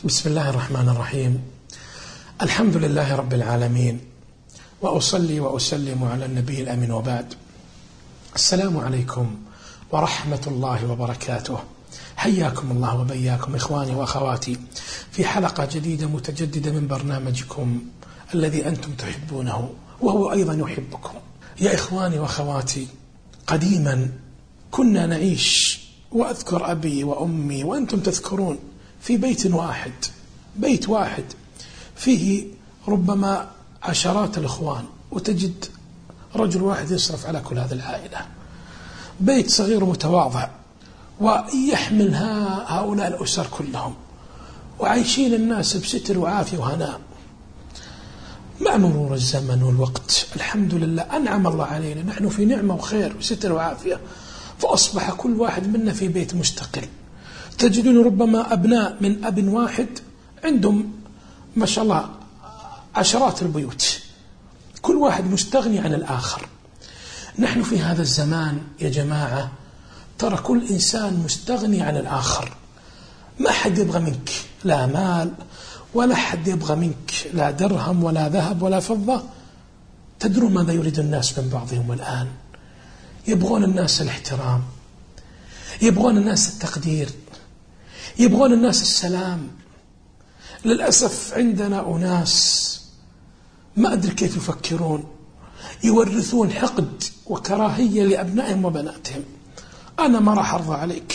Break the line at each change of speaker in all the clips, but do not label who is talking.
بسم الله الرحمن الرحيم. الحمد لله رب العالمين، وأصلي وأسلم على النبي الأمين، وبعد. السلام عليكم ورحمة الله وبركاته. حياكم الله وبياكم إخواني وأخواتي في حلقة جديدة متجددة من برنامجكم الذي أنتم تحبونه وهو أيضا يحبكم. يا إخواني وأخواتي، قديما كنا نعيش، وأذكر أبي وأمي وأنتم تذكرون، في بيت واحد فيه ربما عشرات الإخوان، وتجد رجل واحد يصرف على كل هذه العائلة. بيت صغير متواضع، ويحمل هؤلاء الأسر كلهم، وعايشين الناس بستر وعافية وهناء. مع مرور الزمن والوقت الحمد لله أنعم الله علينا، نحن في نعمة وخير وستر وعافية، فأصبح كل واحد منا في بيت مستقل. تجدون ربما أبناء من أب واحد عندهم ما شاء الله عشرات البيوت، كل واحد مستغني عن الآخر. نحن في هذا الزمان يا جماعة ترى كل إنسان مستغني عن الآخر، ما حد يبغى منك لا مال، ولا حد يبغى منك لا درهم ولا ذهب ولا فضة. تدرون ماذا يريد الناس من بعضهم الآن؟ يبغون الناس الاحترام، يبغون الناس التقدير، يبغون الناس السلام. للأسف عندنا أناس ما أدري كيف يفكرون، يورثون حقد وكراهية لأبنائهم وبناتهم. أنا ما راح أرضى عليك،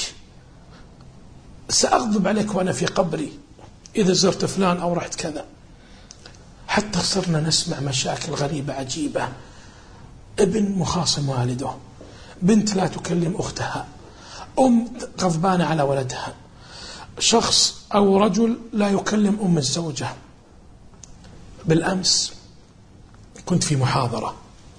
سأغضب عليك وأنا في قبري إذا زرت فلان أو رحت كذا. حتى صرنا نسمع مشاكل غريبة عجيبة، ابن مخاصم والده، بنت لا تكلم أختها، غضبانة على ولدها، شخص أو رجل لا يكلم أم الزوجة. بالأمس كنت في محاضرة،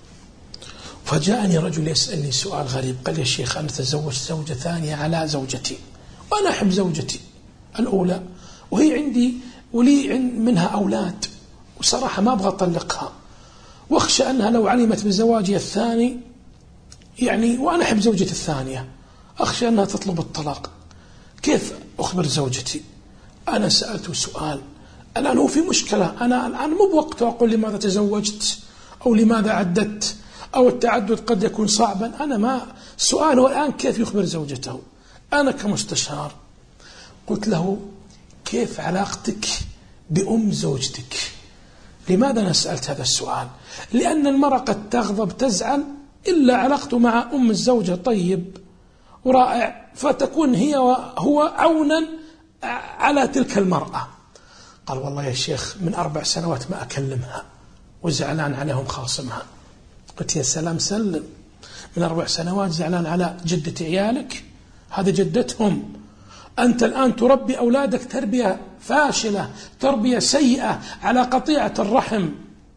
فجاءني رجل يسألني سؤال غريب، قال: يا شيخ أنا تزوجت زوجة ثانية على زوجتي، وأنا أحب زوجتي الأولى، وهي عندي ولي منها أولاد، وصراحة ما أبغى أطلقها، واخشى أنها لو علمت بزواجي الثاني وأنا أحب زوجتي الثانية، أخشى أنها تطلب الطلاق. كيف أخبر زوجتي؟ أنا سألته سؤال، الآن هو في مشكلة، أنا الآن مو بوقته أقول لماذا تزوجت أو لماذا عددت، أو التعدد قد يكون صعبا. أنا ما سؤاله الآن كيف يخبر زوجته. أنا كمستشار قلت له: كيف علاقتك بأم زوجتك؟ لماذا أنا سألت هذا السؤال؟ لأن المرأة قد تغضب تزعل، إلا علاقته مع أم الزوجة طيب ورائع، فتكون هي وهو عونا على تلك المرأة. قال: والله يا شيخ من 4 سنوات ما أكلمها وزعلان عليهم خاصمها. قلت: يا سلام، سلم، من 4 سنوات زعلان على جدة عيالك؟ هذا جدتهم. أنت الآن تربي أولادك تربية فاشلة، تربية سيئة على قطيعة الرحم،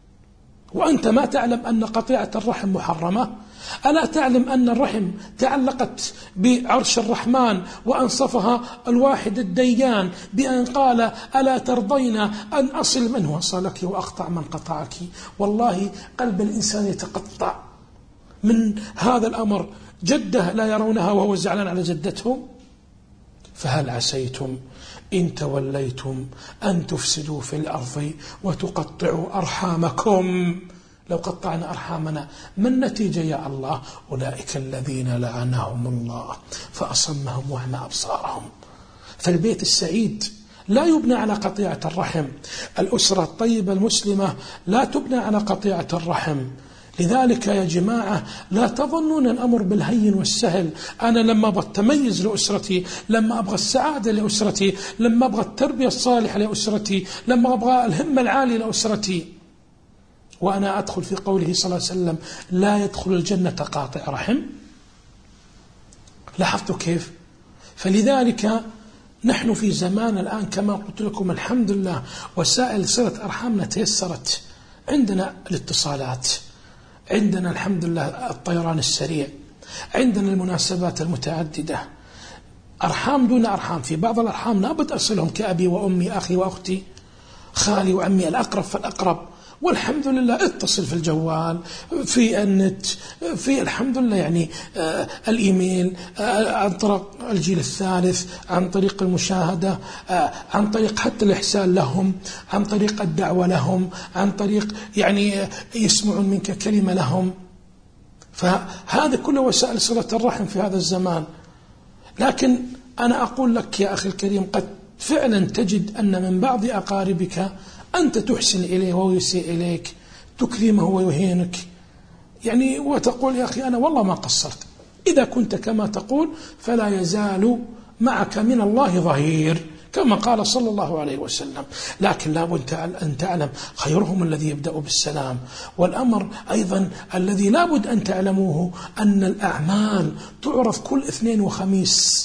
وأنت ما تعلم أن قطيعة الرحم محرمة؟ ألا تعلم أن الرحم تعلقت بعرش الرحمن، وأنصفها الواحد الديان بأن قال: ألا ترضين أن أصل من وصلك وأقطع من قطعك؟ والله قلب الإنسان يتقطع من هذا الأمر. جده لا يرونها وهو زعلان على جدتهم. فهل عسيتم إن توليتم أن تفسدوا في الأرض وتقطعوا أرحامكم؟ لو قطعنا أرحامنا ما النتيجة يا الله؟ أولئك الذين لعنهم الله فأصمهم وأعمى أبصارهم. فالبيت السعيد لا يبنى على قطيعة الرحم، الأسرة الطيبة المسلمة لا تبنى على قطيعة الرحم. لذلك يا جماعة لا تظنون الأمر بالهين والسهل. أنا لما أبغى التميز لأسرتي، لما أبغى السعادة لأسرتي، لما أبغى التربية الصالحة لأسرتي، لما أبغى الهمة العالية لأسرتي، وأنا أدخل في قوله صلى الله عليه وسلم: لا يدخل الجنة قاطع رحم. لاحظتوا كيف؟ فلذلك نحن في زمان الآن كما قلت لكم الحمد لله وسائل صلة أرحامنا تيسرت. عندنا الاتصالات، عندنا الحمد لله الطيران السريع، عندنا المناسبات المتعددة. أرحام دون أرحام، في بعض الأرحام لابد أصلهم كأبي وأمي، أخي وأختي، خالي وعمي، الأقرب فالأقرب، والحمد لله اتصل في الجوال، في النت، في الحمد لله يعني الإيميل، عن طريق الجيل الثالث، عن طريق المشاهدة، عن طريق حتى الإحسان لهم، عن طريق الدعوة لهم، عن طريق يعني يسمعون منك كلمة لهم. فهذا كله وسائل صلة الرحم في هذا الزمان. لكن أنا أقول لك يا أخي الكريم، قد فعلا تجد أن من بعض أقاربك أنت تحسن إليه وهو يسيء إليك، تكرمه ويهينك، يعني وتقول يا أخي أنا والله ما قصرت. إذا كنت كما تقول فلا يزال معك من الله ظهير، كما قال صلى الله عليه وسلم. لكن لابد أن تعلم خيرهم الذي يبدأ بالسلام. والأمر أيضا الذي لابد أن تعلموه أن الأعمال تعرض كل اثنين وخميس،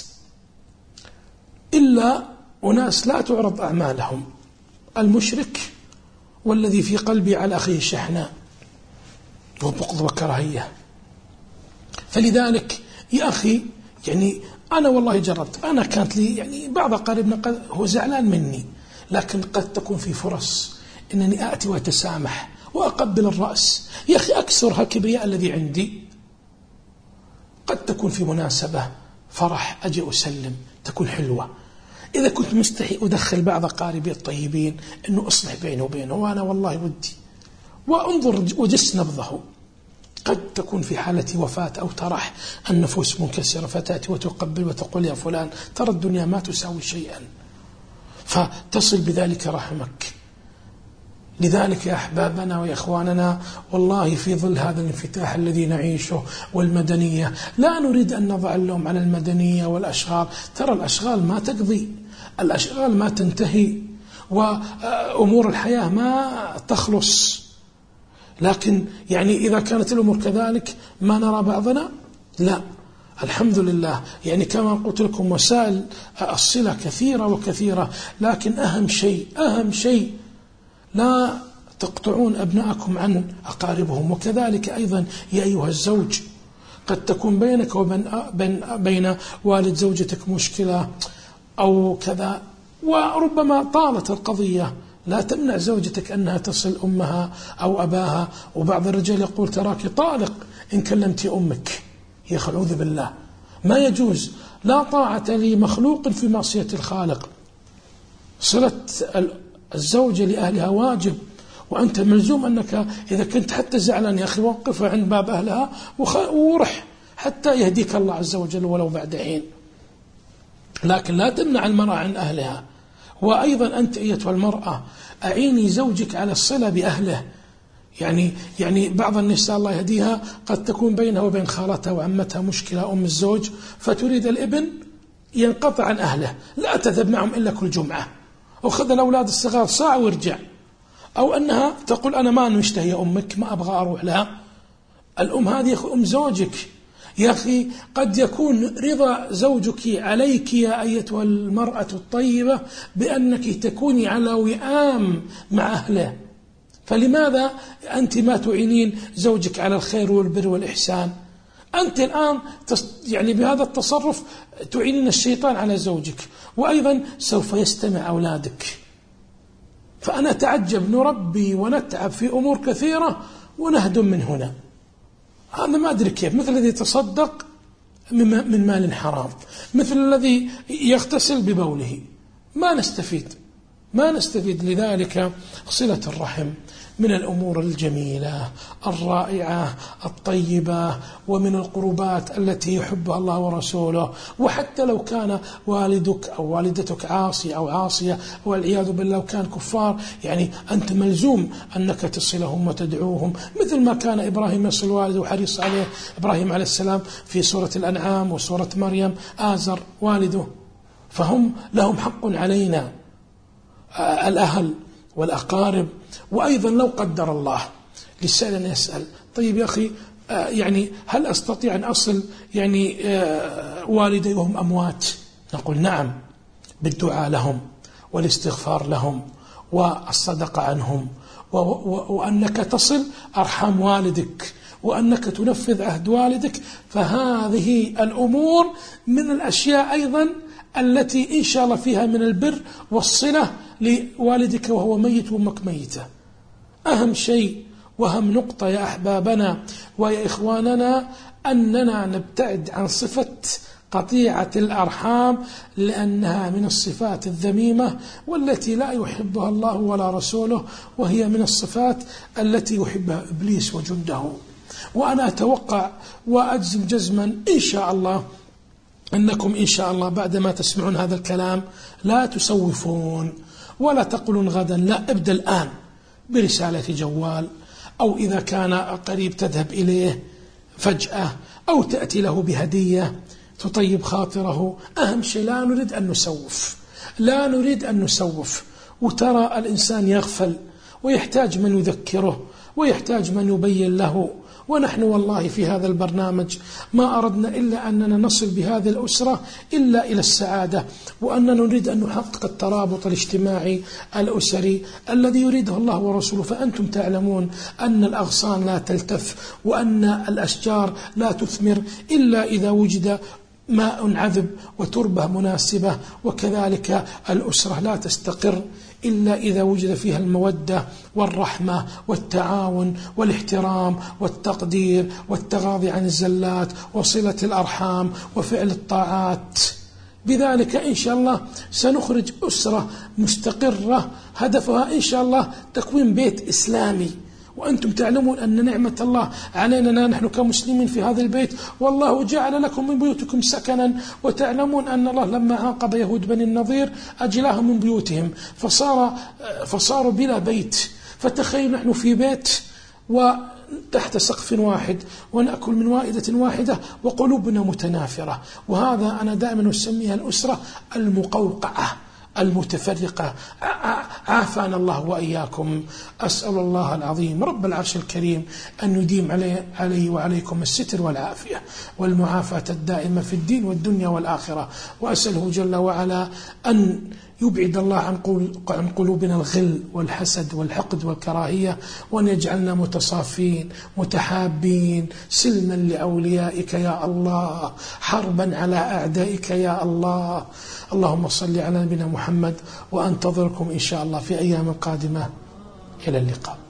إلا أناس لا تعرض أعمالهم: المشرك، والذي في قلبي على أخيه شحناء وبغض وكراهية. فلذلك يا أخي يعني أنا والله جربت، أنا كانت لي يعني بعض قريبنا هو زعلان مني، لكن قد تكون في فرص أنني آتي وأتسامح وأقبل الرأس. يا أخي أكثر هالكبرياء الذي عندي، قد تكون في مناسبة فرح أجي أسلم تكون حلوة. إذا كنت مستحي أدخل بعض قاربي الطيبين أنه أصلح بينه وبينه، وأنا والله ودي وأنظر وجس نبضه. قد تكون في حالة وفاة أو ترح النفوس منكسرة، فتأتي وتقبل وتقول يا فلان ترى الدنيا ما تساوي شيئا، فتصل بذلك رحمك. لذلك يا أحبابنا ويا إخواننا، والله في ظل هذا الانفتاح الذي نعيشه والمدنية، لا نريد أن نضع اللوم على المدنية والأشغال. ترى الأشغال ما تقضي، الأشغال ما تنتهي، وأمور الحياة ما تخلص. لكن يعني إذا كانت الأمور كذلك ما نرى بعضنا؟ لا، الحمد لله. يعني كما قلت لكم وسائل الصلة كثيرة وكثيرة، لكن أهم شيء لا تقطعون أبنائكم عن أقاربهم. وكذلك أيضا يا أيها الزوج، قد تكون بينك وبين والد زوجتك مشكلة أو كذا، وربما طالت القضية، لا تمنع زوجتك أنها تصل أمها أو أباها. وبعض الرجال يقول تراك طالق إن كلمت أمك. يا أخي أعوذ بالله، ما يجوز. لا طاعة لمخلوق في معصية الخالق. صلة الزوجة لأهلها واجب، وأنت ملزوم أنك إذا كنت حتى زعلان يا أخي وقفها عند باب أهلها ورح حتى يهديك الله عز وجل ولو بعد حين. لكن لا تمنع المرأة عن أهلها. وأيضا أنت أيتها المرأة أعيني زوجك على الصلة بأهله. يعني بعض النساء الله يهديها قد تكون بينها وبين خالتها وعمتها مشكلة أم الزوج، فتريد الابن ينقطع عن أهله، لا تذهب معهم إلا كل جمعة، وخذ الأولاد الصغار ساعة وارجع. أو أنها تقول أنا ما مشتهي أمك، ما أبغى أروح لها. الأم هذه أم زوجك. يا أخي قد يكون رضا زوجك عليك يا أيتها المرأة الطيبة بأنك تكوني على وئام مع أهله، فلماذا أنت ما تعينين زوجك على الخير والبر والإحسان؟ أنت الآن يعني بهذا التصرف تعينين الشيطان على زوجك، وأيضا سوف يستمع أولادك. فأنا أتعجب، نربي ونتعب في أمور كثيرة ونهدم من هنا. هذا ما أدري كيف، مثل الذي يتصدق من مال حرام، مثل الذي يغتسل ببوله، ما نستفيد. لذلك صلة الرحم من الأمور الجميلة الرائعة الطيبة، ومن القربات التي يحبها الله ورسوله. وحتى لو كان والدك أو والدتك عاصي أو عاصية والعياذ بالله وكان كفار، يعني أنت ملزوم أنك تصلهم وتدعوهم، مثل ما كان إبراهيم يصل والده وحريص عليه إبراهيم عليه السلام في سورة الأنعام وسورة مريم، آزر والده. فهم لهم حق علينا، الأهل والأقارب. وأيضا لو قدر الله للسائل أن يسأل طيب يا أخي يعني هل أستطيع أن أصل يعني والدي وهم أموات؟ نقول نعم، بالدعاء لهم والاستغفار لهم والصدقة عنهم، وأنك تصل أرحام والدك، وأنك تنفذ عهد والدك. فهذه الأمور من الأشياء أيضا التي إن شاء الله فيها من البر والصلة لوالدك وهو ميت وأمك ميتة. أهم شيء وأهم نقطة يا أحبابنا ويا إخواننا أننا نبتعد عن صفة قطيعة الأرحام، لأنها من الصفات الذميمة والتي لا يحبها الله ولا رسوله، وهي من الصفات التي يحبها إبليس وجنده. وأنا أتوقع وأجزم جزما إن شاء الله أنكم إن شاء الله بعدما تسمعون هذا الكلام لا تسوفون ولا تقولون غدا، لا، ابدأ الآن برسالة جوال، أو إذا كان قريب تذهب إليه فجأة، أو تأتي له بهدية تطيب خاطره. أهم شيء لا نريد أن نسوف، لا نريد أن نسوف. وترى الإنسان يغفل ويحتاج من يذكره ويحتاج من يبين له. ونحن والله في هذا البرنامج ما أردنا إلا أننا نصل بهذه الأسرة إلا إلى السعادة، وأننا نريد أن نحقق الترابط الاجتماعي الأسري الذي يريده الله ورسوله. فأنتم تعلمون أن الأغصان لا تلتف، وأن الأشجار لا تثمر إلا إذا وجد ماء عذب وتربة مناسبة، وكذلك الأسرة لا تستقر إلا إذا وجد فيها المودة والرحمة والتعاون والاحترام والتقدير والتغاضي عن الزلات وصلة الأرحام وفعل الطاعات. بذلك إن شاء الله سنخرج أسرة مستقرة هدفها إن شاء الله تكوين بيت إسلامي. وأنتم تعلمون أن نعمة الله علينا نحن كمسلمين في هذا البيت، والله جعل لكم من بيوتكم سكنا. وتعلمون أن الله لما عاقب يهود بني النضير أجلاهم من بيوتهم فصاروا بلا بيت. فتخيل نحن في بيت وتحت سقف واحد ونأكل من وائدة واحدة وقلوبنا متنافرة. وهذا أنا دائما أسميها الأسرة المقوقعة المتفرقة. عافانا الله وإياكم. أسأل الله العظيم رب العرش الكريم أن يديم علي وعليكم الستر والعافية والمعافاة الدائمة في الدين والدنيا والآخرة. وأسأله جل وعلا أن يبعد الله عن قلوبنا الغل والحسد والحقد والكراهية، وأن يجعلنا متصافين متحابين سلما لأوليائك يا الله، حربا على أعدائك يا الله. اللهم صل على نبينا محمد، وأنتظركم إن شاء الله في أيام قادمة. إلى اللقاء.